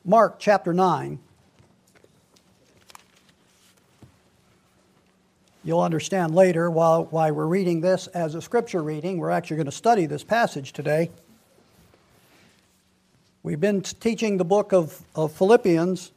Mark chapter 9. You'll understand later why we're reading this as a scripture reading. We're actually going to study this passage today. We've been teaching the book of Philippians,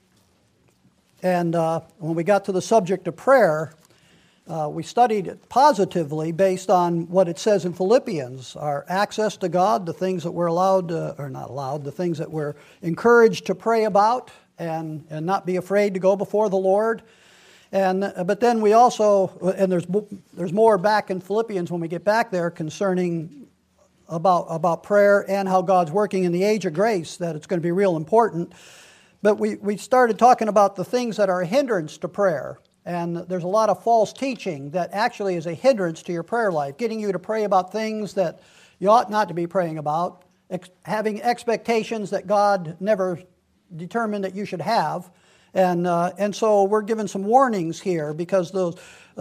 and when we got to the subject of prayer, we studied it positively based on what it says in Philippians, our access to God, the things that we're the things that we're encouraged to pray about and not be afraid to go before the Lord. But then we also, and there's more back in Philippians when we get back there concerning about prayer and how God's working in the age of grace, that it's going to be real important. But we started talking about the things that are a hindrance to prayer. And there's a lot of false teaching that actually is a hindrance to your prayer life, getting you to pray about things that you ought not to be praying about, having expectations that God never determined that you should have. And so we're given some warnings here, because those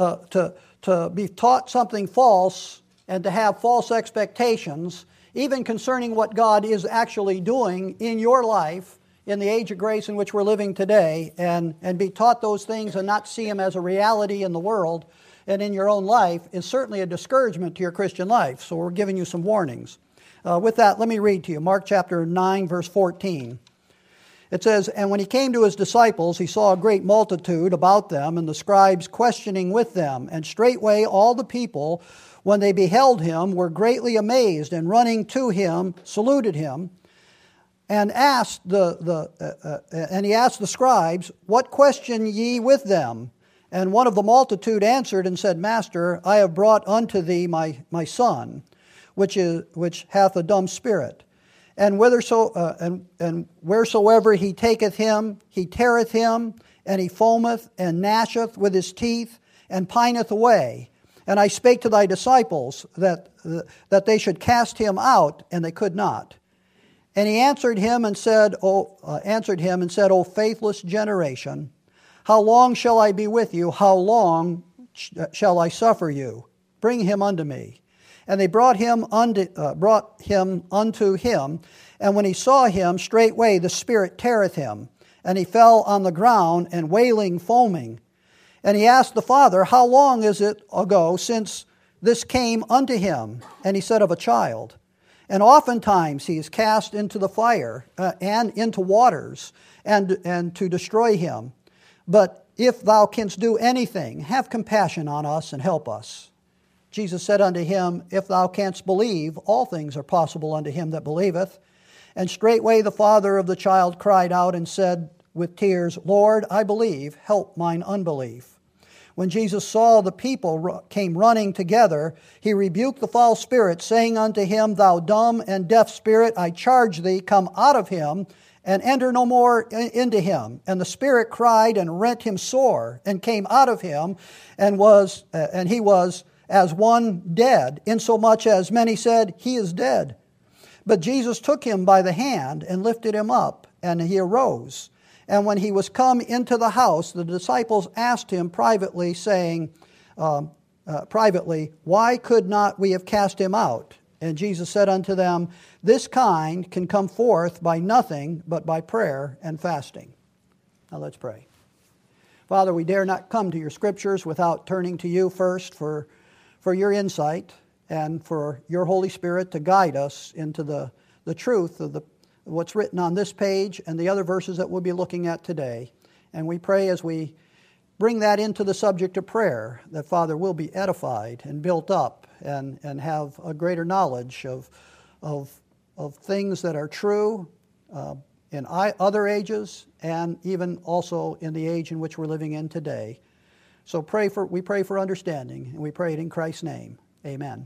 to be taught something false and to have false expectations, even concerning what God is actually doing in your life in the age of grace in which we're living today, and be taught those things and not see them as a reality in the world and in your own life, is certainly a discouragement to your Christian life. So we're giving you some warnings. With that, let me read to you Mark chapter 9, verse 14. It says, "And when he came to his disciples, he saw a great multitude about them, and the scribes questioning with them. And straightway all the people, when they beheld him, were greatly amazed, and running to him, saluted him. And asked and he asked the scribes, What question ye with them? And one of the multitude answered and said, Master, I have brought unto thee my son, which hath a dumb spirit. And wheresoever he taketh him, he teareth him, and he foameth and gnasheth with his teeth, and pineth away. And I spake to thy disciples that they should cast him out, and they could not. And he answered him and said, O faithless generation, how long shall I be with you? How long shall I suffer you? Bring him unto me. And they brought him unto him. And when he saw him, straightway the spirit teareth him. And he fell on the ground, and wailing, foaming. And he asked the father, How long is it ago since this came unto him? And he said, Of a child. And oftentimes he is cast into the fire and into waters, and to destroy him. But if thou canst do anything, have compassion on us and help us. Jesus said unto him, If thou canst believe, all things are possible unto him that believeth. And straightway the father of the child cried out and said with tears, Lord, I believe, help mine unbelief. When Jesus saw the people came running together, he rebuked the foul spirit, saying unto him, Thou dumb and deaf spirit, I charge thee, come out of him, and enter no more into him. And the spirit cried and rent him sore, and came out of him, and he was as one dead, insomuch as many said, He is dead. But Jesus took him by the hand and lifted him up, and he arose. And when he was come into the house, the disciples asked him privately, saying, Why could not we have cast him out? And Jesus said unto them, This kind can come forth by nothing but by prayer and fasting. Now let's pray. Father, we dare not come to your scriptures without turning to you first for your insight and for your Holy Spirit to guide us into the truth of what's written on this page and the other verses that we'll be looking at today. And we pray as we bring that into the subject of prayer, that, Father, we'll be edified and built up and have a greater knowledge of things that are true in other ages and even also in the age in which we're living in today. So we pray for understanding, and we pray it in Christ's name. Amen.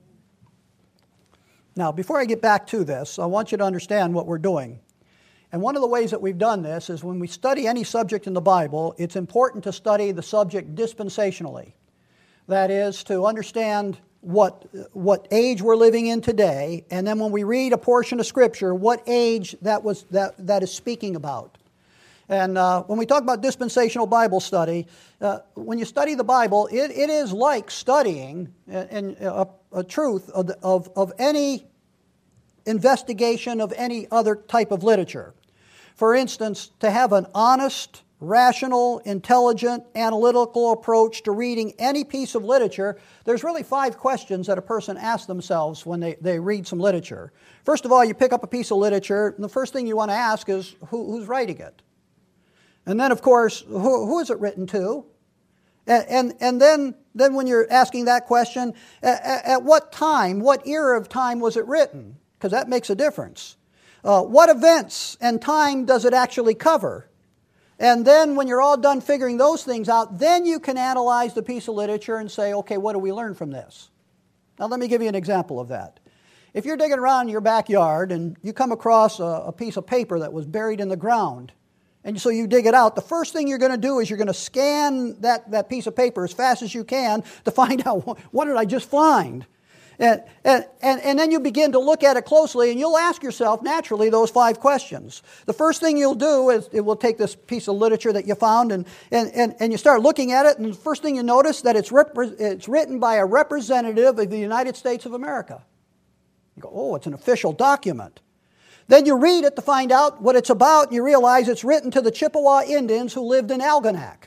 Now, before I get back to this, I want you to understand what we're doing. And one of the ways that we've done this is when we study any subject in the Bible, it's important to study the subject dispensationally. That is, to understand what age we're living in today, and then when we read a portion of Scripture, what age that is speaking about. And when we talk about dispensational Bible study, when you study the Bible, it is like studying a truth of any investigation of any other type of literature. For instance, to have an honest, rational, intelligent, analytical approach to reading any piece of literature, there's really 5 questions that a person asks themselves when they read some literature. First of all, you pick up a piece of literature, and the first thing you want to ask is, who's writing it? And then, of course, who is it written to? And then when you're asking that question, at what time, what era of time was it written? Because that makes a difference. What events and time does it actually cover? And then when you're all done figuring those things out, then you can analyze the piece of literature and say, okay, what do we learn from this? Now let me give you an example of that. If you're digging around in your backyard and you come across a piece of paper that was buried in the ground, and so you dig it out, the first thing you're going to do is you're going to scan that piece of paper as fast as you can to find out, what did I just find? And then you begin to look at it closely, and you'll ask yourself, naturally, those 5 questions. The first thing you'll do is it will take this piece of literature that you found, and you start looking at it, and the first thing you notice that it's written by a representative of the United States of America. You go, oh, it's an official document. Then you read it to find out what it's about, and you realize it's written to the Chippewa Indians who lived in Algonac.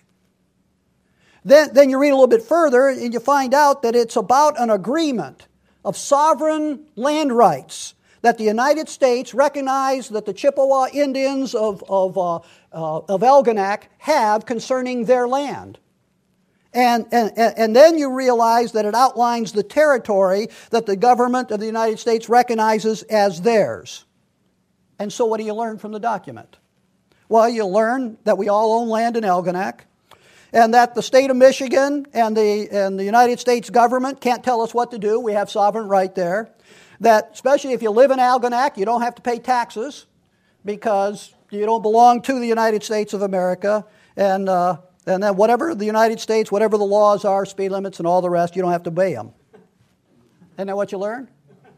Then you read a little bit further, and you find out that it's about an agreement of sovereign land rights that the United States recognized that the Chippewa Indians of Algonac have concerning their land. And then you realize that it outlines the territory that the government of the United States recognizes as theirs. And so what do you learn from the document? Well, you learn that we all own land in Algonac, and that the state of Michigan and the United States government can't tell us what to do. We have sovereign right there. That especially if you live in Algonac, you don't have to pay taxes because you don't belong to the United States of America. And then whatever the United States, whatever the laws are, speed limits and all the rest, you don't have to obey them. Isn't that what you learned?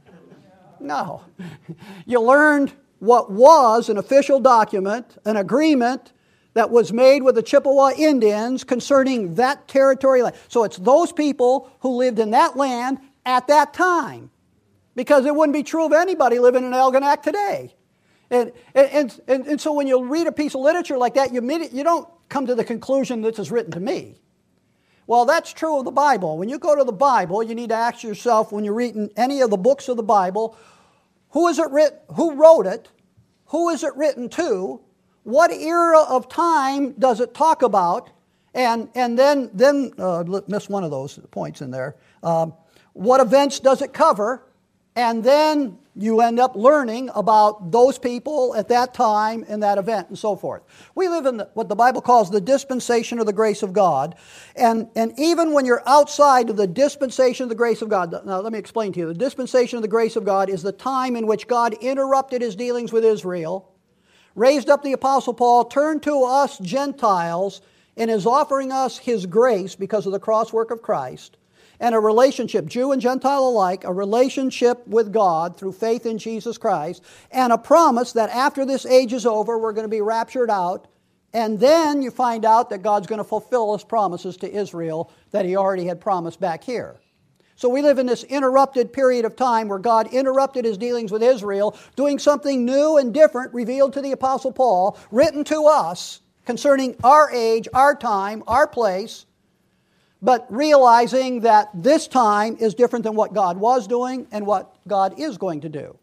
No. You learned what was an official document, an agreement that was made with the Chippewa Indians concerning that territory land. So it's those people who lived in that land at that time, because it wouldn't be true of anybody living in Algonac today. And so when you read a piece of literature like that, you don't come to the conclusion this is written to me. Well, that's true of the Bible. When you go to the Bible, you need to ask yourself, when you're reading any of the books of the Bible, who is it written? Who wrote it? Who is it written to? What era of time does it talk about? And then miss one of those points in there. What events does it cover? And then you end up learning about those people at that time and that event and so forth. We live in what the Bible calls the dispensation of the grace of God. And even when you're outside of the dispensation of the grace of God, now let me explain to you. The dispensation of the grace of God is the time in which God interrupted His dealings with Israel, raised up the Apostle Paul, turned to us Gentiles, and is offering us His grace because of the cross work of Christ, and a relationship, Jew and Gentile alike, a relationship with God through faith in Jesus Christ, and a promise that after this age is over, we're going to be raptured out, and then you find out that God's going to fulfill His promises to Israel that He already had promised back here. So we live in this interrupted period of time where God interrupted His dealings with Israel, doing something new and different revealed to the Apostle Paul, written to us concerning our age, our time, our place, but realizing that this time is different than what God was doing and what God is going to do.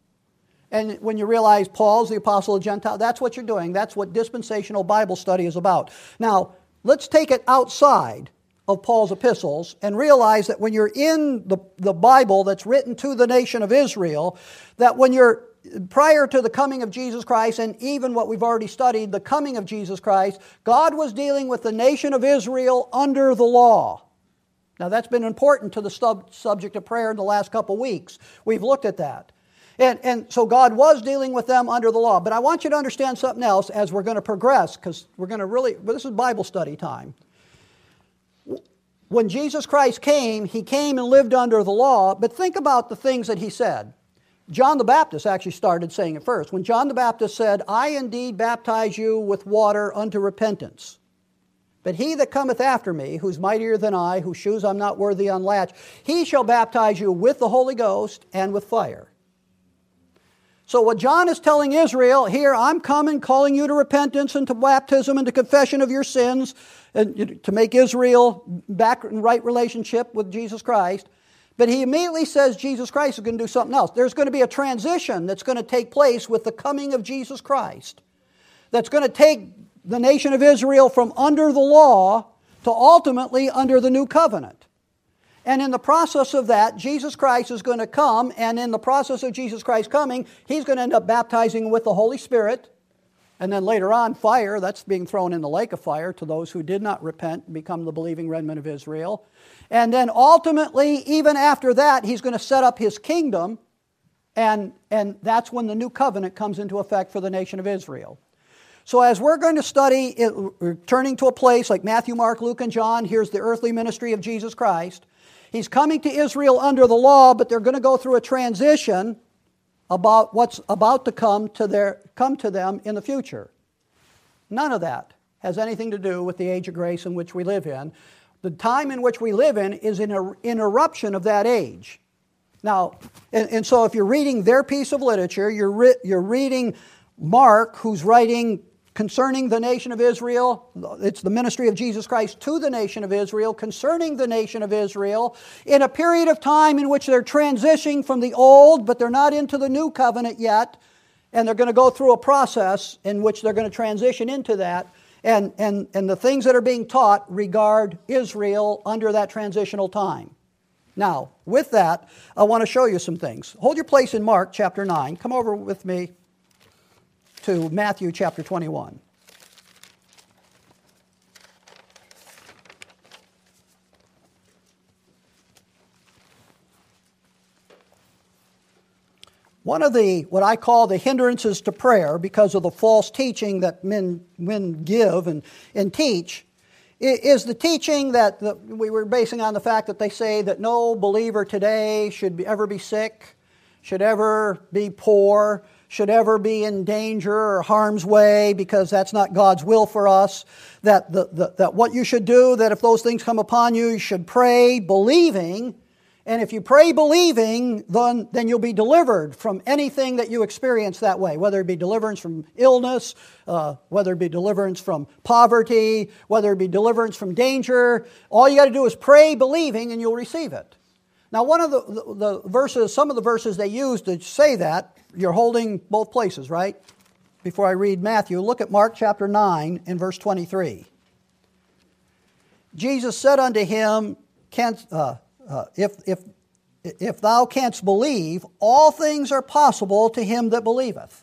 And when you realize Paul's the apostle of Gentiles, that's what you're doing. That's what dispensational Bible study is about. Now, let's take it outside of Paul's epistles and realize that when you're in the Bible that's written to the nation of Israel, that when you're prior to the coming of Jesus Christ, and even what we've already studied, the coming of Jesus Christ, God was dealing with the nation of Israel under the law. Now that's been important to the subject of prayer in the last couple weeks. We've looked at that. And so God was dealing with them under the law. But I want you to understand something else as we're going to progress, because we're going to this is Bible study time. When Jesus Christ came, He came and lived under the law, but think about the things that He said. John the Baptist actually started saying it first. When John the Baptist said, I indeed baptize you with water unto repentance, but He that cometh after me, who's mightier than I, whose shoes I'm not worthy to unlatch, He shall baptize you with the Holy Ghost and with fire. So what John is telling Israel, here, I'm coming, calling you to repentance and to baptism and to confession of your sins, and to make Israel back in right relationship with Jesus Christ. But he immediately says Jesus Christ is going to do something else. There's going to be a transition that's going to take place with the coming of Jesus Christ. That's going to take the nation of Israel from under the law to ultimately under the new covenant. And in the process of that, Jesus Christ is going to come, and in the process of Jesus Christ coming, He's going to end up baptizing with the Holy Spirit. And then later on, fire, that's being thrown in the lake of fire to those who did not repent and become the believing remnant of Israel. And then ultimately, even after that, He's going to set up His kingdom, and that's when the new covenant comes into effect for the nation of Israel. So as we're going to study, we're turning to a place like Matthew, Mark, Luke, and John. Here's the earthly ministry of Jesus Christ. He's coming to Israel under the law, but they're going to go through a transition about what's about to come to them in the future. None of that has anything to do with the age of grace in which we live in. The time in which we live in is an interruption of that age. Now, and so if you're reading their piece of literature, you're reading Mark, who's writing concerning the nation of Israel. It's the ministry of Jesus Christ to the nation of Israel, concerning the nation of Israel, in a period of time in which they're transitioning from the old, but they're not into the new covenant yet, and they're going to go through a process in which they're going to transition into that, and the things that are being taught regard Israel under that transitional time. Now, with that, I want to show you some things. Hold your place in Mark chapter 9. Come over with me to Matthew chapter 21. One of what I call the hindrances to prayer, because of the false teaching that men give and teach, is the teaching that we were basing on the fact that they say that no believer today should ever be sick, should ever be poor, should ever be in danger or harm's way, because that's not God's will for us. That what you should do, that if those things come upon you, you should pray believing. And if you pray believing, then you'll be delivered from anything that you experience that way, whether it be deliverance from illness, whether it be deliverance from poverty, whether it be deliverance from danger. All you got to do is pray believing and you'll receive it. Now, one of the verses, some of the verses they use to say that, you're holding both places, right? Before I read Matthew, look at Mark chapter 9 and verse 23. Jesus said unto him, if thou canst believe, all things are possible to him that believeth.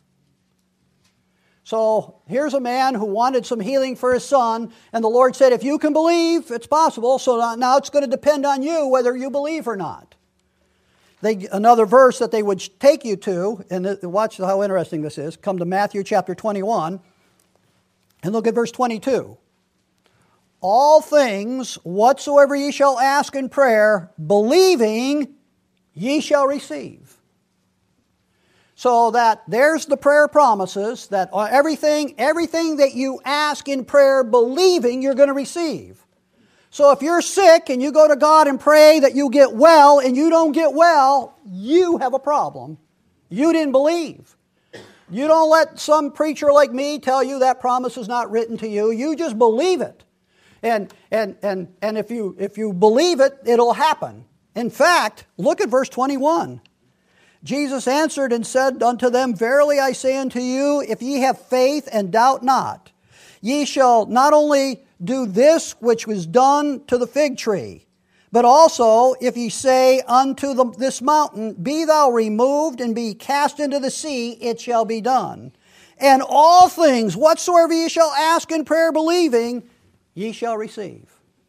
So here's a man who wanted some healing for his son, and the Lord said, if you can believe, it's possible. So now it's going to depend on you whether you believe or not. Another verse that they would take you to, and watch how interesting this is, come to Matthew chapter 21, and look at verse 22. All things whatsoever ye shall ask in prayer, believing, ye shall receive. So that there's the prayer promises, that everything that you ask in prayer, believing, you're going to receive. So if you're sick and you go to God and pray that you get well and you don't get well, you have a problem. You didn't believe. You don't let some preacher like me tell you that promise is not written to you. You just believe it. And if you believe it, it'll happen. In fact, look at verse 21. Jesus answered and said unto them, verily I say unto you, if ye have faith and doubt not, ye shall not only do this which was done to the fig tree, but also if ye say unto this mountain, be thou removed and be cast into the sea, it shall be done. And all things whatsoever ye shall ask in prayer believing, ye shall receive.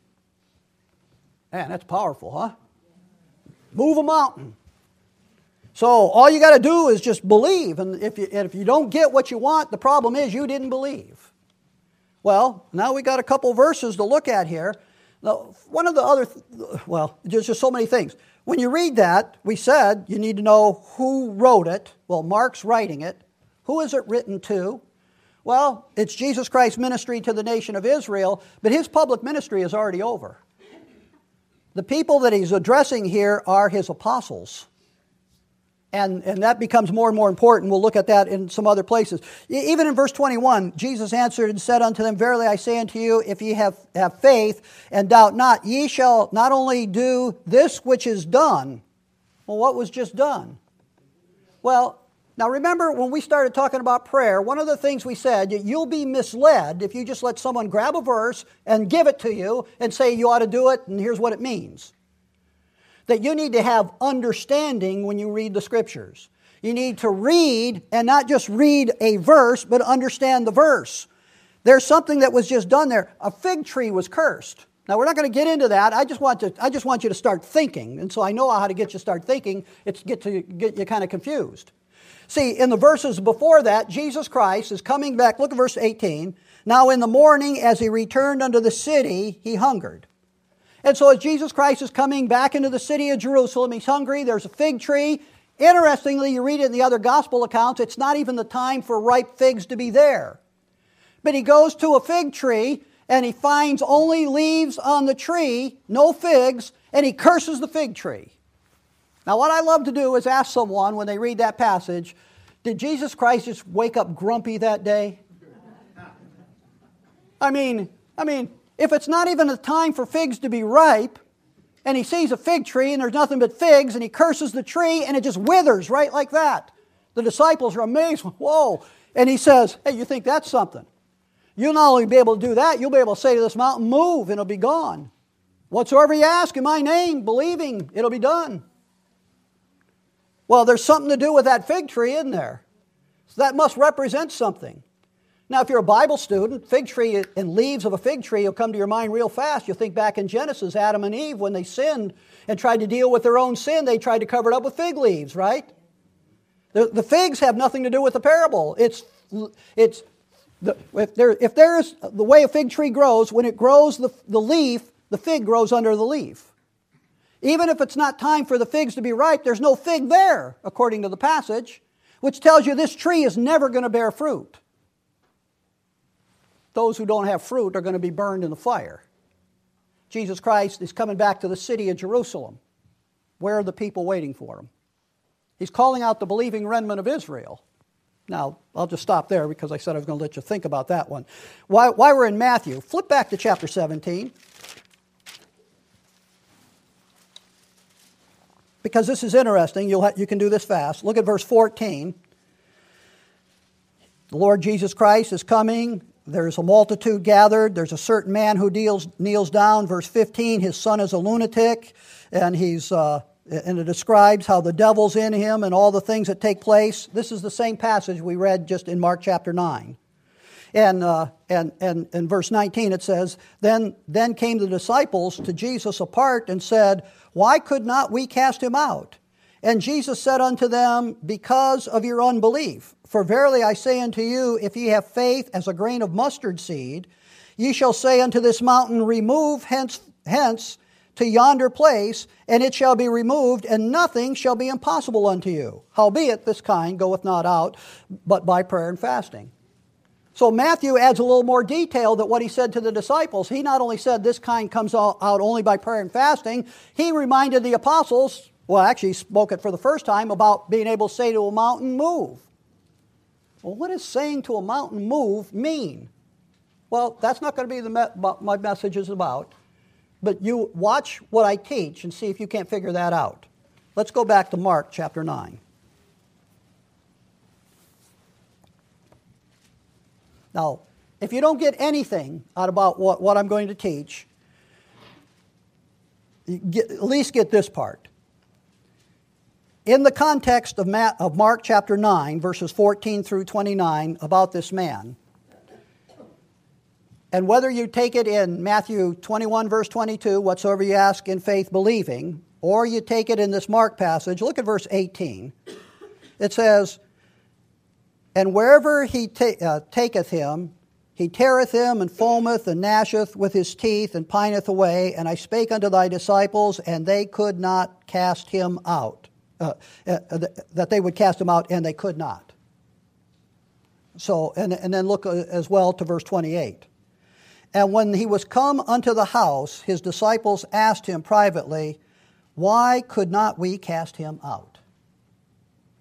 Man, that's powerful, huh? Move a mountain. So all you got to do is just believe. And if you don't get what you want, the problem is you didn't believe. Well, now we got a couple verses to look at here. Now, one of the other, there's just so many things. When you read that, we said you need to know who wrote it. Well, Mark's writing it. Who is it written to? Well, it's Jesus Christ's ministry to the nation of Israel, but his public ministry is already over. The people that he's addressing here are his apostles. And that becomes more and more important. We'll look at that in some other places. Even in verse 21, Jesus answered and said unto them, Verily I say unto you, if ye have faith and doubt not, ye shall not only do this which is done. Well, what was just done? Well, now remember when we started talking about prayer, one of the things we said, you'll be misled if you just let someone grab a verse and give it to you and say you ought to do it and here's what it means. That you need to have understanding when you read the Scriptures. You need to read and not just read a verse, but understand the verse. There's something that was just done there. A fig tree was cursed. Now, we're not going to get into that. I just want you to start thinking. And so I know how to get you to start thinking. It's get you kind of confused. See, in the verses before that, Jesus Christ is coming back. Look at verse 18. Now in the morning, as he returned unto the city, he hungered. And so as Jesus Christ is coming back into the city of Jerusalem, he's hungry. There's a fig tree. Interestingly, you read it in the other gospel accounts, it's not even the time for ripe figs to be there. But he goes to a fig tree, and he finds only leaves on the tree, no figs, and he curses the fig tree. Now, what I love to do is ask someone when they read that passage, did Jesus Christ just wake up grumpy that day? I mean, if it's not even a time for figs to be ripe, and he sees a fig tree and there's nothing but figs, and he curses the tree and it just withers right like that. The disciples are amazed. Whoa. And he says, hey, you think that's something? You'll not only be able to do that, you'll be able to say to this mountain, move, and it'll be gone. Whatsoever you ask in my name, believing, it'll be done. Well, there's something to do with that fig tree, isn't there? So that must represent something. Now, if you're a Bible student, fig tree and leaves of a fig tree will come to your mind real fast. You'll think back in Genesis, Adam and Eve, when they sinned and tried to deal with their own sin, they tried to cover it up with fig leaves, right? The figs have nothing to do with the parable. If there's the way a fig tree grows, when it grows the leaf, the fig grows under the leaf. Even if it's not time for the figs to be ripe, there's no fig there, according to the passage, which tells you this tree is never going to bear fruit. Those who don't have fruit are going to be burned in the fire. Jesus Christ is coming back to the city of Jerusalem. Where are the people waiting for him? He's calling out the believing remnant of Israel. Now, I'll just stop there because I said I was going to let you think about that one. Why we're in Matthew, flip back to chapter 17. Because this is interesting. You can do this fast. Look at verse 14. The Lord Jesus Christ is coming. There's a multitude gathered. There's a certain man who kneels down. Verse 15, his son is a lunatic, and and it describes how the devil's in him and all the things that take place. This is the same passage we read just in Mark chapter 9. And in verse 19 it says, Then came the disciples to Jesus apart and said, Why could not we cast him out? And Jesus said unto them, Because of your unbelief. For verily I say unto you, if ye have faith as a grain of mustard seed, ye shall say unto this mountain, Remove hence to yonder place, and it shall be removed, and nothing shall be impossible unto you. Howbeit this kind goeth not out, but by prayer and fasting. So Matthew adds a little more detail than what he said to the disciples. He not only said this kind comes out only by prayer and fasting, he reminded the apostles, well, actually he spoke it for the first time, about being able to say to a mountain, move. Well, what does saying to a mountain, move, mean? Well, that's not going to be what my message is about. But you watch what I teach and see if you can't figure that out. Let's go back to Mark chapter 9. Now, if you don't get anything out about what I'm going to teach, at least get this part. In the context of Mark chapter 9, verses 14 through 29, about this man, and whether you take it in Matthew 21, verse 22, whatsoever you ask in faith believing, or you take it in this Mark passage, look at verse 18. It says, And wherever he taketh him, he teareth him, and foameth, and gnasheth with his teeth, and pineth away. And I spake unto thy disciples, and they could not cast him out. That they would cast him out, and they could not. So, and then look as well to verse 28. And when he was come unto the house, his disciples asked him privately, Why could not we cast him out?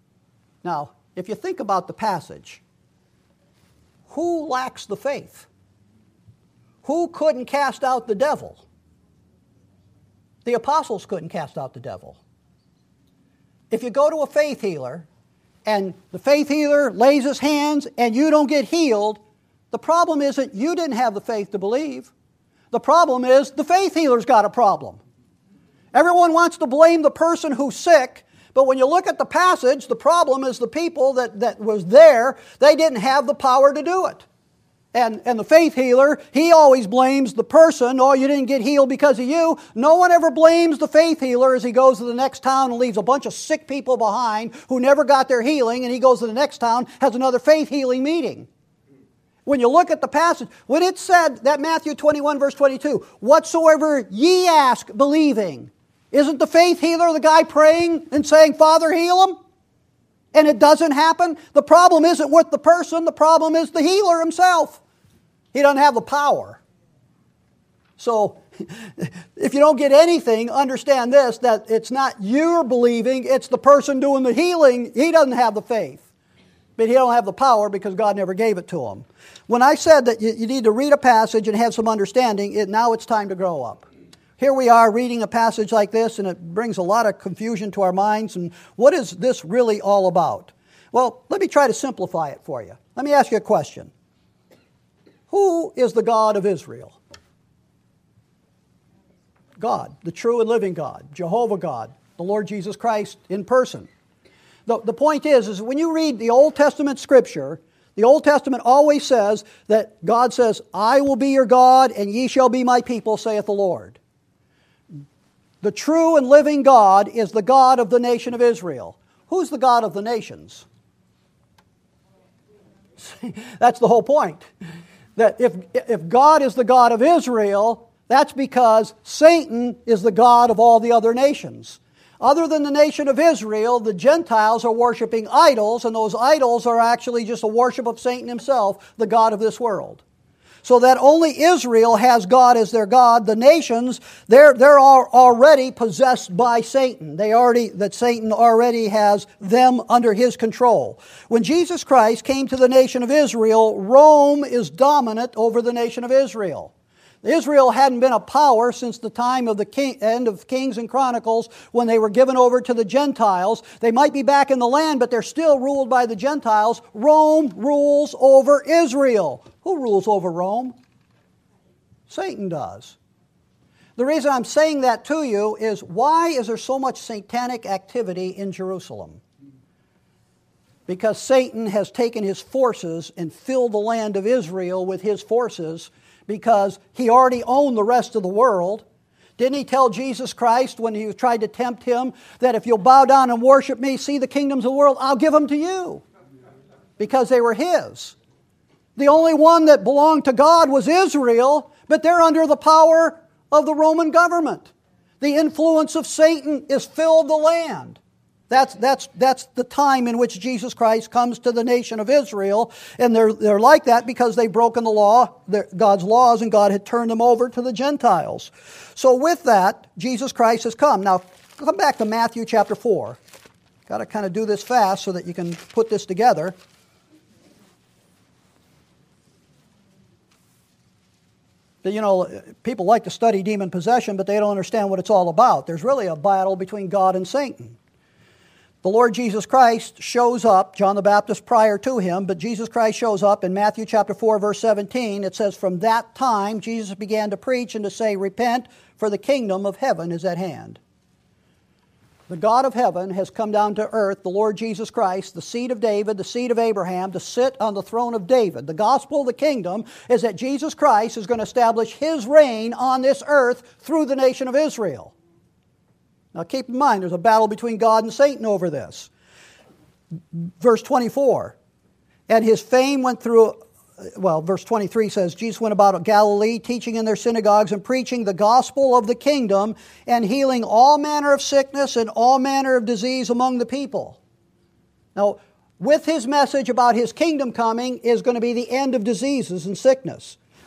Now, if you think about the passage, who lacks the faith? Who couldn't cast out the devil? The apostles couldn't cast out the devil. If you go to a faith healer, and the faith healer lays his hands and you don't get healed, the problem isn't you didn't have the faith to believe. The problem is the faith healer's got a problem. Everyone wants to blame the person who's sick, but when you look at the passage, the problem is the people that was there, they didn't have the power to do it. And the faith healer, he always blames the person, oh, you didn't get healed because of you. No one ever blames the faith healer as he goes to the next town and leaves a bunch of sick people behind who never got their healing, and he goes to the next town, has another faith healing meeting. When you look at the passage, when it said that Matthew 21 verse 22, whatsoever ye ask believing, isn't the faith healer the guy praying and saying, Father, heal him? And it doesn't happen? The problem isn't with the person, the problem is the healer himself. He doesn't have the power. So, if you don't get anything, understand this, that it's not you believing, it's the person doing the healing. He doesn't have the faith. But he don't have the power because God never gave it to him. When I said that you need to read a passage and have some understanding, now it's time to grow up. Here we are reading a passage like this, and it brings a lot of confusion to our minds. And what is this really all about? Well, let me try to simplify it for you. Let me ask you a question. Who is the God of Israel? God, the true and living God, Jehovah God, the Lord Jesus Christ in person. The point is when you read the Old Testament Scripture, the Old Testament always says that God says, I will be your God, and ye shall be my people, saith the Lord. The true and living God is the God of the nation of Israel. Who's the God of the nations? That's the whole point. That if God is the God of Israel, that's because Satan is the God of all the other nations. Other than the nation of Israel, the Gentiles are worshiping idols, and those idols are actually just a worship of Satan himself, the God of this world. So that only Israel has God as their God. The nations, they're already possessed by Satan. That Satan already has them under his control. When Jesus Christ came to the nation of Israel, Rome is dominant over the nation of Israel. Israel hadn't been a power since the time of the end of Kings and Chronicles when they were given over to the Gentiles. They might be back in the land, but they're still ruled by the Gentiles. Rome rules over Israel. Who rules over Rome? Satan does. The reason I'm saying that to you is why is there so much satanic activity in Jerusalem? Because Satan has taken his forces and filled the land of Israel with his forces because he already owned the rest of the world. Didn't he tell Jesus Christ when he tried to tempt him that if you'll bow down and worship me, see the kingdoms of the world, I'll give them to you? Because they were his. The only one that belonged to God was Israel, but they're under the power of the Roman government. The influence of Satan has filled the land. That's the time in which Jesus Christ comes to the nation of Israel, and they're like that because they've broken the law, God's laws, and God had turned them over to the Gentiles. So with that, Jesus Christ has come. Now, come back to Matthew chapter 4. Got to kind of do this fast so that you can put this together. You know, people like to study demon possession, but they don't understand what it's all about. There's really a battle between God and Satan. The Lord Jesus Christ shows up, John the Baptist prior to him, but Jesus Christ shows up in Matthew chapter 4, verse 17. It says, from that time Jesus began to preach and to say, repent, for the kingdom of heaven is at hand. The God of heaven has come down to earth, the Lord Jesus Christ, the seed of David, the seed of Abraham, to sit on the throne of David. The gospel of the kingdom is that Jesus Christ is going to establish his reign on this earth through the nation of Israel. Now keep in mind, there's a battle between God and Satan over this. Verse 24, and his fame went through, verse 23 says, Jesus went about Galilee, teaching in their synagogues and preaching the gospel of the kingdom and healing all manner of sickness and all manner of disease among the people. Now, with his message about his kingdom coming is going to be the end of diseases and sickness.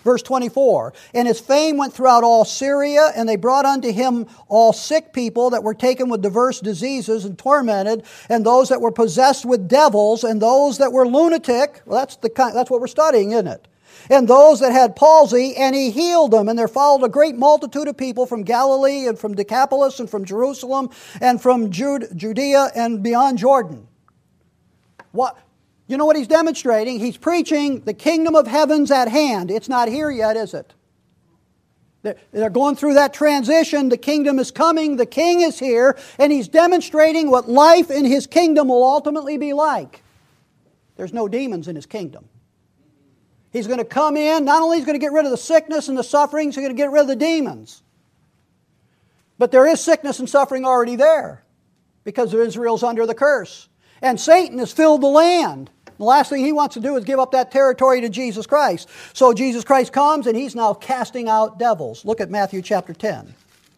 Verse 24, and his fame went throughout all Syria, and they brought unto him all sick people that were taken with diverse diseases and tormented, and those that were possessed with devils, and those that were lunatic. Well, that's what we're studying, isn't it? And those that had palsy, and he healed them. And there followed a great multitude of people from Galilee and from Decapolis and from Jerusalem and from Judea and beyond Jordan. What? You know what he's demonstrating? He's preaching the kingdom of heaven's at hand. It's not here yet, is it? They're going through that transition. The kingdom is coming. The king is here. And he's demonstrating what life in his kingdom will ultimately be like. There's no demons in his kingdom. He's going to come in, not only is he going to get rid of the sickness and the sufferings, he's going to get rid of the demons. But there is sickness and suffering already there because Israel's under the curse. And Satan has filled the land. The last thing he wants to do is give up that territory to Jesus Christ. So Jesus Christ comes and he's now casting out devils. Look at Matthew chapter 10.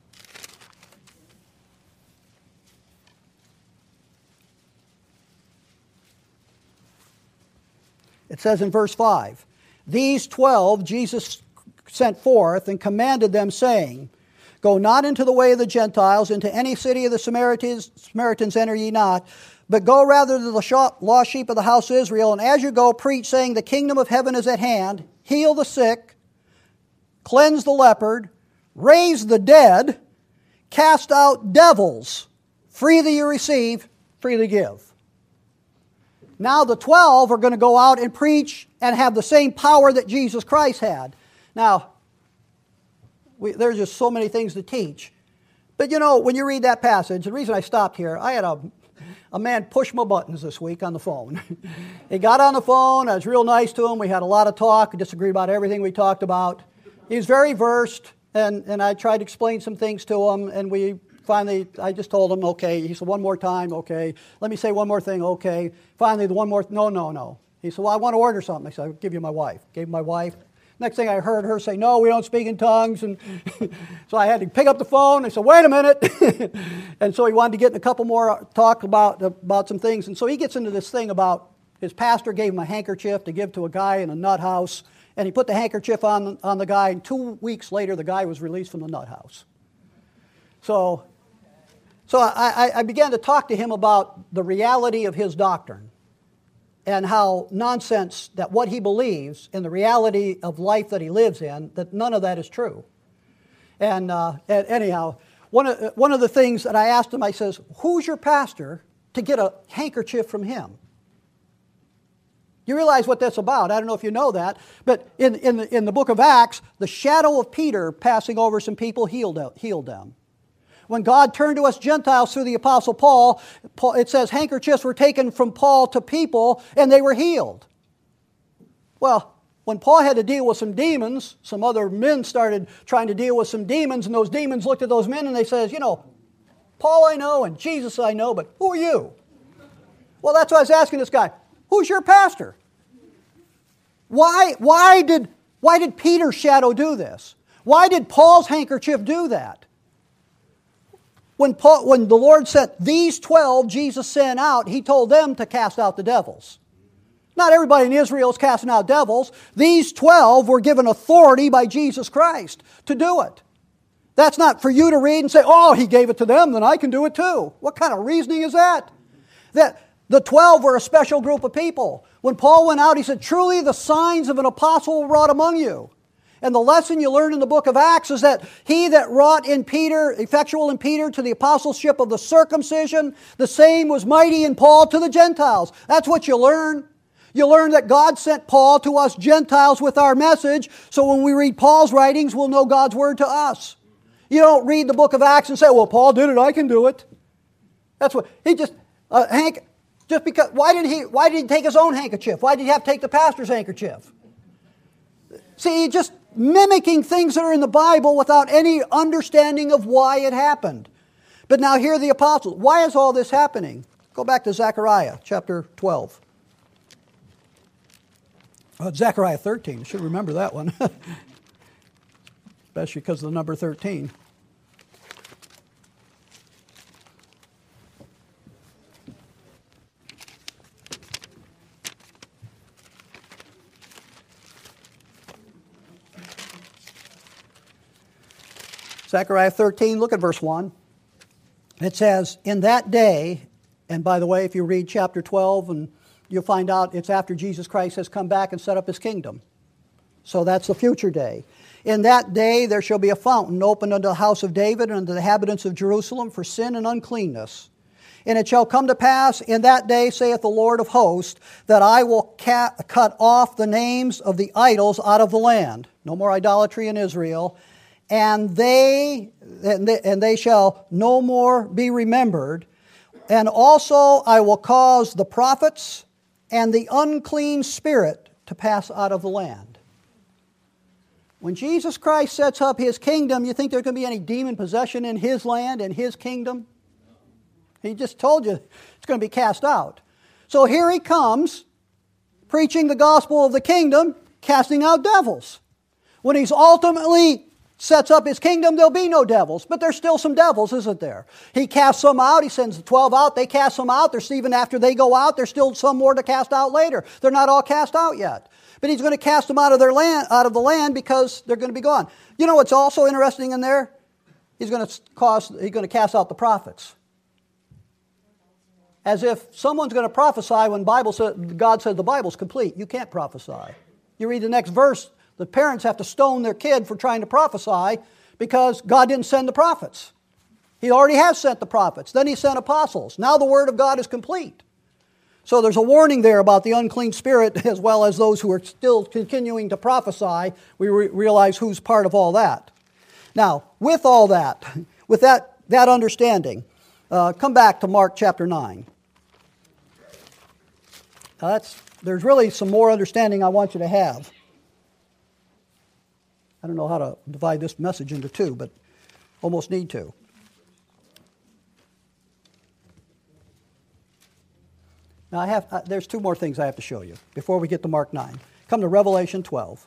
It says in verse 5, These 12 Jesus sent forth and commanded them, saying, Go not into the way of the Gentiles, into any city of the Samaritans enter ye not, but go rather to the lost sheep of the house of Israel, and as you go, preach, saying, The kingdom of heaven is at hand, heal the sick, cleanse the leopard, raise the dead, cast out devils, freely you receive, freely give. Now the 12 are going to go out and preach and have the same power that Jesus Christ had. Now, there's just so many things to teach. But you know, when you read that passage, the reason I stopped here, I had a man push my buttons this week on the phone. He got on the phone, I was real nice to him, we had a lot of talk, we disagreed about everything we talked about. He was very versed, and I tried to explain some things to him, and I just told him, okay. He said, one more time, okay. Let me say one more thing, okay. Finally, no. He said, well, I want to order something. I said, I'll give you my wife. Gave him my wife. Next thing I heard her say, no, we don't speak in tongues. And so I had to pick up the phone. I said, wait a minute. And so he wanted to get in a couple more talk about some things. And so he gets into this thing about his pastor gave him a handkerchief to give to a guy in a nut house. And he put the handkerchief on the guy. And 2 weeks later, the guy was released from the nut house. So I began to talk to him about the reality of his doctrine and how nonsense that what he believes and the reality of life that he lives in, that none of that is true. And anyhow, one of the things that I asked him, I says, who's your pastor to get a handkerchief from him? You realize what that's about. I don't know if you know that, but in the book of Acts, the shadow of Peter passing over some people healed them. When God turned to us Gentiles through the Apostle Paul, it says handkerchiefs were taken from Paul to people and they were healed. Well, when Paul had to deal with some demons, some other men started trying to deal with some demons, and those demons looked at those men and they says, Paul I know and Jesus I know, but who are you? Well, that's what I was asking this guy. Who's your pastor? Why did Peter's shadow do this? Why did Paul's handkerchief do that? When the Lord sent these 12, Jesus sent out, He told them to cast out the devils. Not everybody in Israel is casting out devils. These 12 were given authority by Jesus Christ to do it. That's not for you to read and say, oh, He gave it to them, then I can do it too. What kind of reasoning is that? That the 12 were a special group of people. When Paul went out, he said, truly the signs of an apostle were wrought among you. And the lesson you learn in the book of Acts is that he that wrought in Peter, effectual in Peter to the apostleship of the circumcision, the same was mighty in Paul to the Gentiles. That's what you learn. You learn that God sent Paul to us Gentiles with our message, so when we read Paul's writings, we'll know God's word to us. You don't read the book of Acts and say, well, Paul did it, I can do it. That's what, he just, just because, why did he take his own handkerchief? Why did he have to take the pastor's handkerchief? See, he just mimicking things that are in the Bible without any understanding of why it happened. But now here are the apostles. Why is all this happening? Go back to Zechariah chapter 12. Zechariah 13. You should remember that one. Especially because of the number 13. Zechariah 13, look at verse 1. It says, in that day, and by the way, if you read chapter 12, and you'll find out it's after Jesus Christ has come back and set up his kingdom. So that's the future day. In that day there shall be a fountain opened unto the house of David and unto the inhabitants of Jerusalem for sin and uncleanness. And it shall come to pass in that day, saith the Lord of hosts, that I will cut off the names of the idols out of the land. No more idolatry in Israel. And they shall no more be remembered. And also I will cause the prophets and the unclean spirit to pass out of the land. When Jesus Christ sets up his kingdom, you think there's going to be any demon possession in his land and his kingdom? He just told you it's going to be cast out. So here he comes, preaching the gospel of the kingdom, casting out devils. When he's ultimately sets up his kingdom, there'll be no devils. But there's still some devils, isn't there? He casts some out. He sends the 12 out. They cast some out. There's even after they go out, there's still some more to cast out later. They're not all cast out yet. But he's going to cast them out of their land, out of the land, because they're going to be gone. You know what's also interesting in there? He's going to cast out the prophets. As if someone's going to prophesy when God said the Bible's complete. You can't prophesy. You read the next verse, the parents have to stone their kid for trying to prophesy because God didn't send the prophets. He already has sent the prophets. Then he sent apostles. Now the word of God is complete. So there's a warning there about the unclean spirit as well as those who are still continuing to prophesy. We realize who's part of all that. Now, with all that, with that understanding, come back to Mark chapter 9. Now there's really some more understanding I want you to have. I don't know how to divide this message into two, but almost need to. Now there's two more things I have to show you before we get to Mark 9. Come to Revelation 12.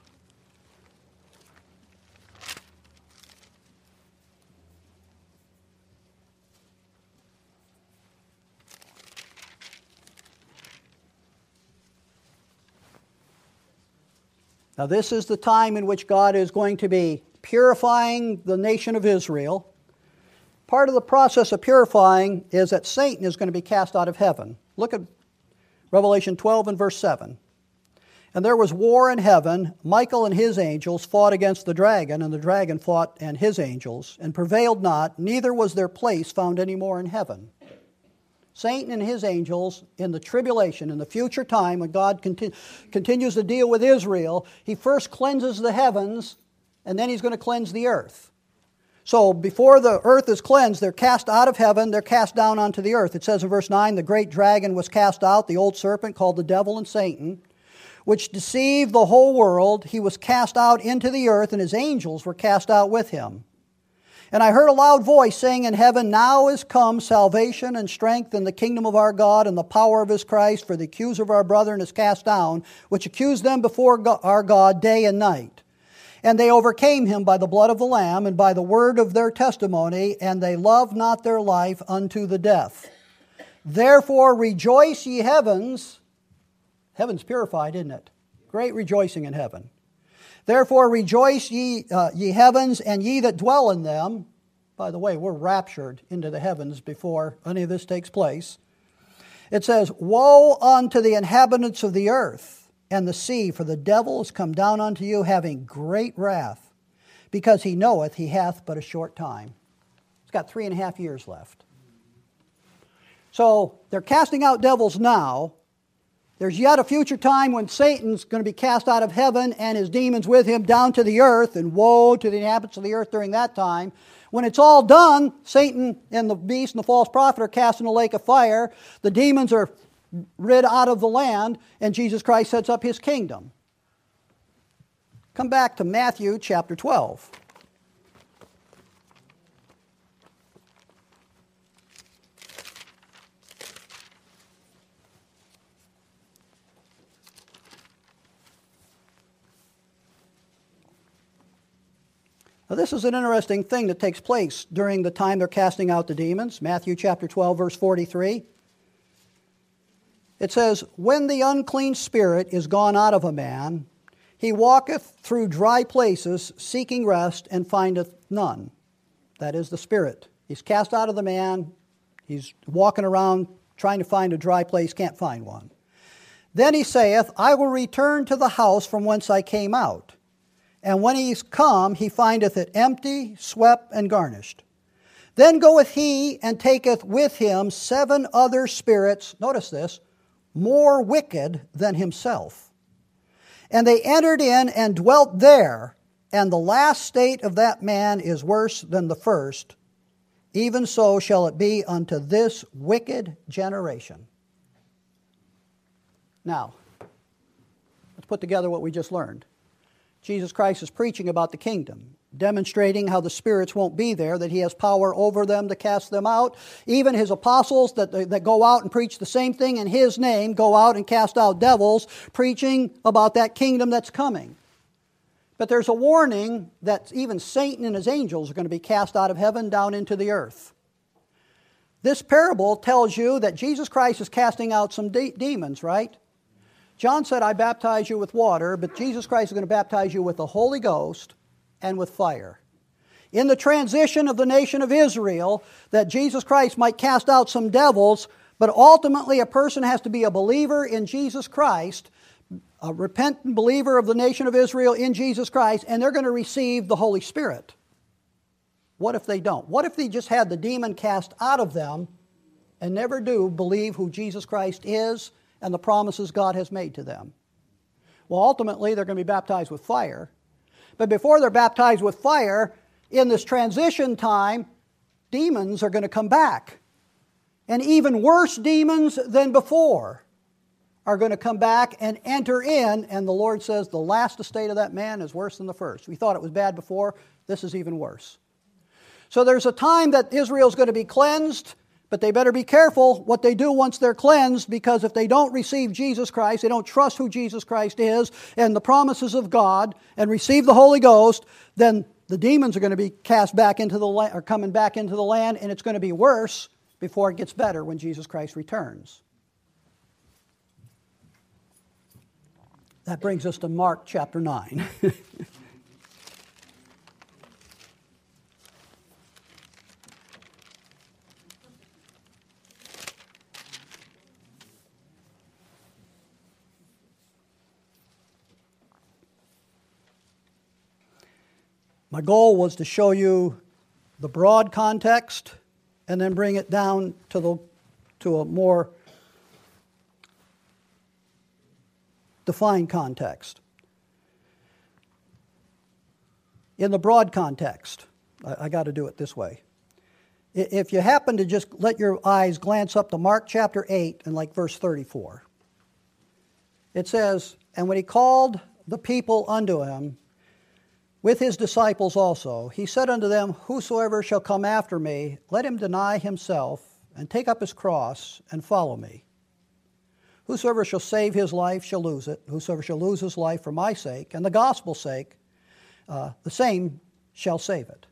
Now this is the time in which God is going to be purifying the nation of Israel. Part of the process of purifying is that Satan is going to be cast out of heaven. Look at Revelation 12 and verse 7. And there was war in heaven. Michael and his angels fought against the dragon, and the dragon fought and his angels, and prevailed not, neither was their place found any more in heaven. Satan and his angels in the tribulation, in the future time when God continues to deal with Israel, he first cleanses the heavens and then he's going to cleanse the earth. So before the earth is cleansed, they're cast out of heaven, they're cast down onto the earth. It says in verse 9, the great dragon was cast out, the old serpent called the devil and Satan, which deceived the whole world. He was cast out into the earth and his angels were cast out with him. And I heard a loud voice saying in heaven, now is come salvation and strength in the kingdom of our God and the power of his Christ, for the accuser of our brethren is cast down, which accused them before our God day and night. And they overcame him by the blood of the Lamb and by the word of their testimony, and they loved not their life unto the death. Therefore rejoice ye heavens. Heaven's purified, isn't it? Great rejoicing in heaven. Therefore rejoice ye heavens, and ye that dwell in them. By the way, we're raptured into the heavens before any of this takes place. It says, woe unto the inhabitants of the earth and the sea, for the devil is come down unto you, having great wrath, because he knoweth he hath but a short time. He's got 3.5 years left. So they're casting out devils now. There's yet a future time when Satan's going to be cast out of heaven and his demons with him down to the earth, and woe to the inhabitants of the earth during that time. When it's all done, Satan and the beast and the false prophet are cast in a lake of fire. The demons are rid out of the land, and Jesus Christ sets up his kingdom. Come back to Matthew chapter 12. Now, this is an interesting thing that takes place during the time they're casting out the demons. Matthew chapter 12, verse 43. It says, when the unclean spirit is gone out of a man, he walketh through dry places, seeking rest, and findeth none. that is the spirit. He's cast out of the man. He's walking around trying to find a dry place, can't find one. Then he saith, I will return to the house from whence I came out. And when he is come, he findeth it empty, swept, and garnished. Then goeth he and taketh with him 7 other spirits, notice this, more wicked than himself. And they entered in and dwelt there, and the last state of that man is worse than the first. Even so shall it be unto this wicked generation. Now, let's put together what we just learned. Jesus Christ is preaching about the kingdom, demonstrating how the spirits won't be there, that he has power over them to cast them out. Even his apostles that go out and preach the same thing in his name go out and cast out devils, preaching about that kingdom that's coming. But there's a warning that even Satan and his angels are going to be cast out of heaven down into the earth. This parable tells you that Jesus Christ is casting out some demons, right? John said, I baptize you with water, but Jesus Christ is going to baptize you with the Holy Ghost and with fire. In the transition of the nation of Israel, that Jesus Christ might cast out some devils, but ultimately a person has to be a believer in Jesus Christ, a repentant believer of the nation of Israel in Jesus Christ, and they're going to receive the Holy Spirit. What if they don't? What if they just had the demon cast out of them and never do believe who Jesus Christ is and the promises God has made to them? Well, ultimately, they're going to be baptized with fire. But before they're baptized with fire, in this transition time, demons are going to come back. And even worse demons than before are going to come back and enter in. And the Lord says the last estate of that man is worse than the first. We thought it was bad before. This is even worse. So there's a time that Israel's going to be cleansed, but they better be careful what they do once they're cleansed, because if they don't receive Jesus Christ, they don't trust who Jesus Christ is and the promises of God and receive the Holy Ghost, then the demons are going to be cast back into the land, or coming back into the land, and it's going to be worse before it gets better when Jesus Christ returns. That brings us to Mark chapter 9. My goal was to show you the broad context and then bring it down to a more defined context. In the broad context, I got to do it this way. If you happen to just let your eyes glance up to Mark chapter 8 and like verse 34, it says, And when he called the people unto him, with his disciples also, he said unto them, Whosoever shall come after me, let him deny himself, and take up his cross, and follow me. Whosoever shall save his life shall lose it. Whosoever shall lose his life for my sake, and the gospel's sake, the same shall save it.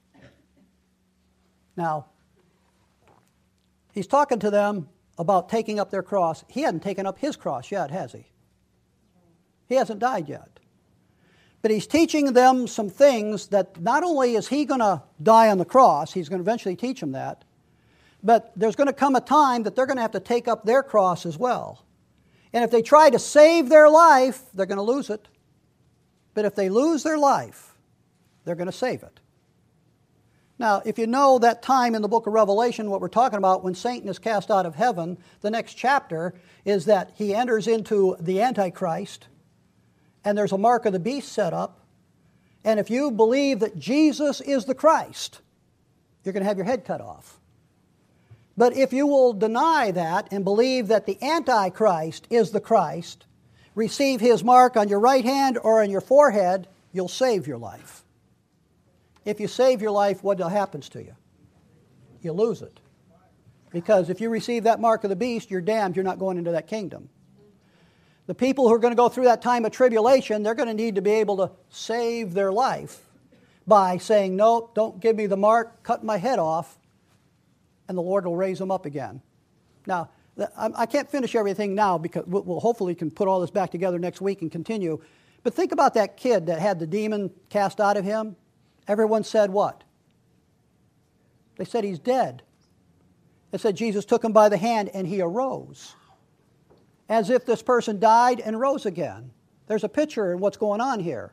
Now, he's talking to them about taking up their cross. He hadn't taken up his cross yet, has he? He hasn't died yet. But he's teaching them some things that not only is he going to die on the cross, he's going to eventually teach them that, but there's going to come a time that they're going to have to take up their cross as well. And if they try to save their life, they're going to lose it. But if they lose their life, they're going to save it. Now, if you know that time in the book of Revelation, what we're talking about when Satan is cast out of heaven, the next chapter is that he enters into the Antichrist, and there's a mark of the beast set up. And if you believe that Jesus is the Christ, you're going to have your head cut off. But if you will deny that and believe that the Antichrist is the Christ, receive his mark on your right hand or on your forehead, you'll save your life. If you save your life, what happens to you? You lose it. Because if you receive that mark of the beast, you're damned. You're not going into that kingdom. The people who are going to go through that time of tribulation, they're going to need to be able to save their life by saying, no, don't give me the mark, cut my head off, and the Lord will raise them up again. Now, I can't finish everything now because we'll hopefully can put all this back together next week and continue. But think about that kid that had the demon cast out of him. Everyone said what? They said he's dead. They said Jesus took him by the hand and he arose. As if this person died and rose again. There's a picture in what's going on here.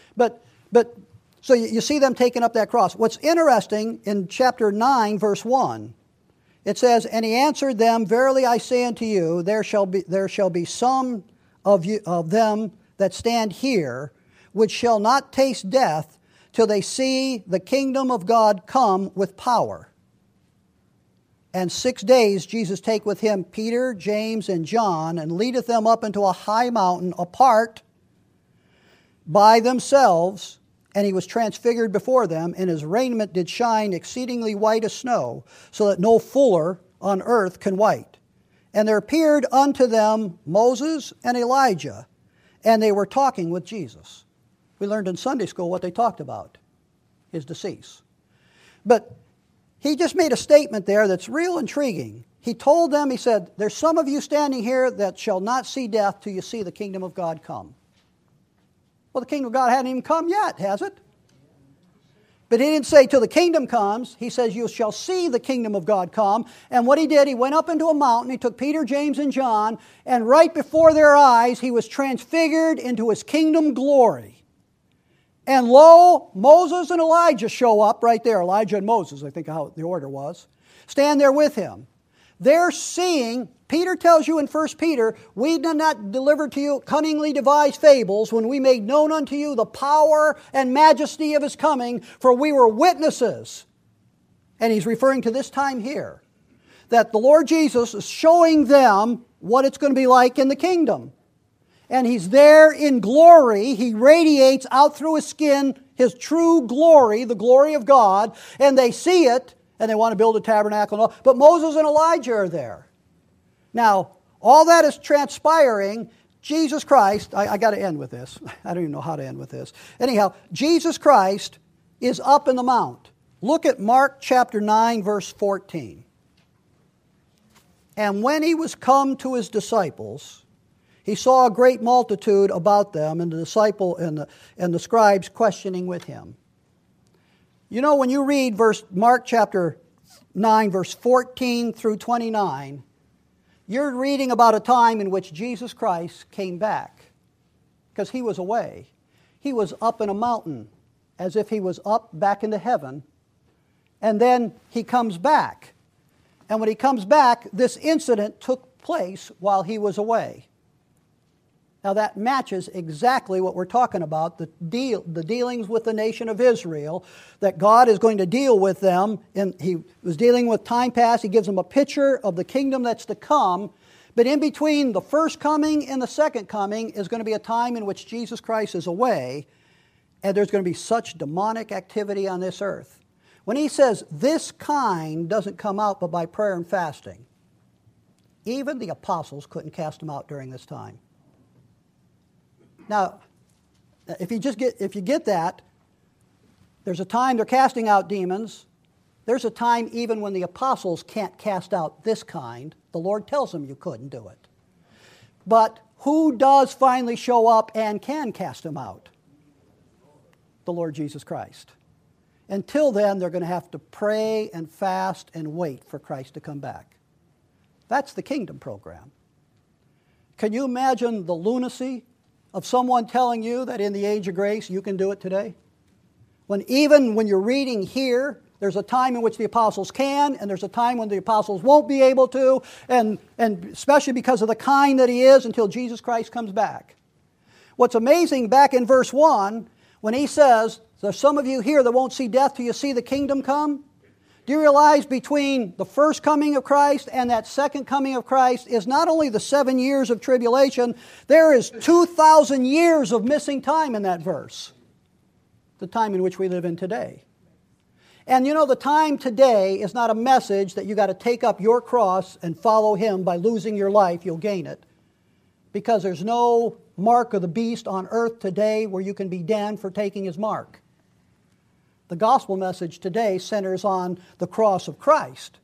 So you see them taking up that cross. What's interesting in chapter 9, verse 1, it says, "And he answered them, Verily I say unto you, there shall be some of them that stand here, which shall not taste death, till they see the kingdom of God come with power. And 6 days Jesus take with him Peter, James, and John, and leadeth them up into a high mountain apart by themselves, and he was transfigured before them, and his raiment did shine exceedingly white as snow, so that no fuller on earth can white. And there appeared unto them Moses and Elijah, and they were talking with Jesus." We learned in Sunday school what they talked about, his decease. But he just made a statement there that's real intriguing. He told them, he said, "There's some of you standing here that shall not see death till you see the kingdom of God come." Well, the kingdom of God hadn't even come yet, has it? But he didn't say till the kingdom comes. He says you shall see the kingdom of God come. And what he did, he went up into a mountain. He took Peter, James, and John. And right before their eyes, he was transfigured into his kingdom glory. And lo, Moses and Elijah show up right there. Elijah and Moses, I think how the order was. Stand there with him. They're seeing, Peter tells you in 1 Peter, "We did not deliver to you cunningly devised fables when we made known unto you the power and majesty of his coming, for we were witnesses." And he's referring to this time here, that the Lord Jesus is showing them what it's going to be like in the kingdom. And he's there in glory. He radiates out through his skin his true glory, the glory of God, and they see it. And they want to build a tabernacle and all. But Moses and Elijah are there. Now, all that is transpiring. Jesus Christ, I got to end with this. I don't even know how to end with this. Anyhow, Jesus Christ is up in the mount. Look at Mark chapter 9, verse 14. "And when he was come to his disciples, he saw a great multitude about them, and the disciple and the scribes questioning with him." You know, when you read Mark chapter 9, verse 14 through 29, you're reading about a time in which Jesus Christ came back, because he was away. He was up in a mountain, as if he was up back into heaven, and then he comes back. And when he comes back, this incident took place while he was away. Now that matches exactly what we're talking about, the dealings with the nation of Israel, that God is going to deal with them. And he was dealing with time past. He gives them a picture of the kingdom that's to come. But in between the first coming and the second coming is going to be a time in which Jesus Christ is away, and there's going to be such demonic activity on this earth. When he says this kind doesn't come out but by prayer and fasting, even the apostles couldn't cast them out during this time. Now, if you get that, there's a time they're casting out demons. There's a time even when the apostles can't cast out this kind. The Lord tells them you couldn't do it. But who does finally show up and can cast them out? The Lord Jesus Christ. Until then, they're going to have to pray and fast and wait for Christ to come back. That's the kingdom program. Can you imagine the lunacy of someone telling you that in the age of grace you can do it today? Even when you're reading here, there's a time in which the apostles can, and there's a time when the apostles won't be able to, and especially because of the kind that he is until Jesus Christ comes back. What's amazing back in verse 1, when he says, "There's some of you here that won't see death till you see the kingdom come," do you realize between the first coming of Christ and that second coming of Christ is not only the 7 years of tribulation, there is 2,000 years of missing time in that verse. The time in which we live in today. And you know, the time today is not a message that you got to take up your cross and follow him. By losing your life, you'll gain it. Because there's no mark of the beast on earth today where you can be damned for taking his mark. The gospel message today centers on the cross of Christ,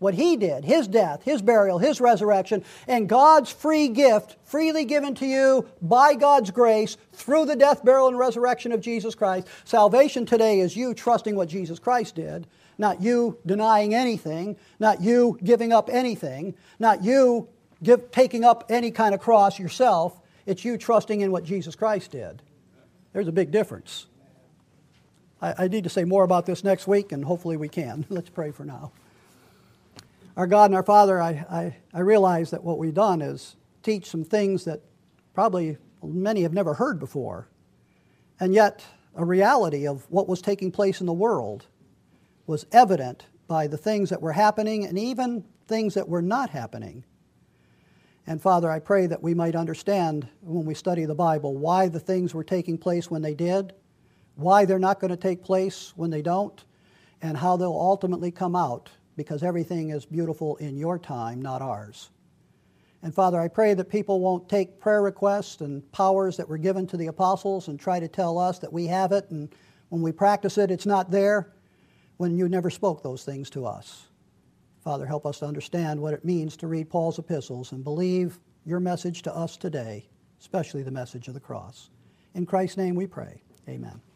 what He did, His death, His burial, His resurrection, and God's free gift, freely given to you by God's grace through the death, burial, and resurrection of Jesus Christ. Salvation today is you trusting what Jesus Christ did, not you denying anything, not you giving up anything, not you taking up any kind of cross yourself. It's you trusting in what Jesus Christ did. There's a big difference. I need to say more about this next week, and hopefully we can. Let's pray for now. Our God and our Father, I realize that what we've done is teach some things that probably many have never heard before, and yet a reality of what was taking place in the world was evident by the things that were happening and even things that were not happening. And Father, I pray that we might understand when we study the Bible why the things were taking place when they did, why they're not going to take place when they don't, and how they'll ultimately come out, because everything is beautiful in your time, not ours. And Father, I pray that people won't take prayer requests and powers that were given to the apostles and try to tell us that we have it, and when we practice it, it's not there, when you never spoke those things to us. Father, help us to understand what it means to read Paul's epistles and believe your message to us today, especially the message of the cross. In Christ's name we pray. Amen.